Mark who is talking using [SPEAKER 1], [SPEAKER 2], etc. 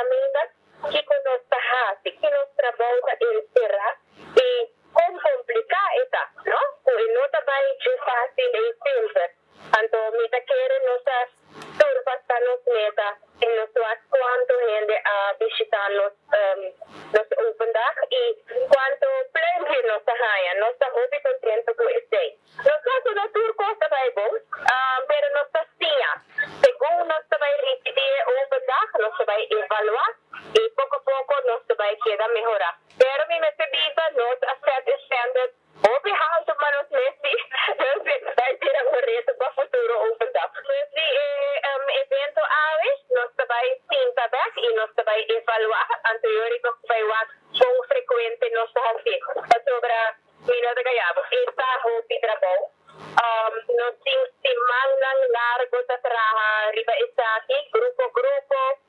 [SPEAKER 1] ferramentas que nos hace, que nos trabaja el será y con complicar esta, ¿no? Pues no te va a ser fácil y simple. Tanto meta quiere nuestras turbas para los metas en nuestras cuánto gente a visitar los open dag y cuánto premio nos haya, no está muy contento con este. Nosotros no turcos traemos, pero nos hacía, según nos va a recibir open dag, nos va a evaluar y poco a poco nos va a quedar mejorar. Pero mi metodita nos hace standard overhouse of manos Messi, vai ter um reto para o futuro open dag. Messi evento aves, nós vai sim também e nós vai evaluar anteriormente vai lá com frequente nós fazer sobre minuto ganhado. Esta hobby trabalho. Nós temos semana largo de trabalho, riba está aqui grupo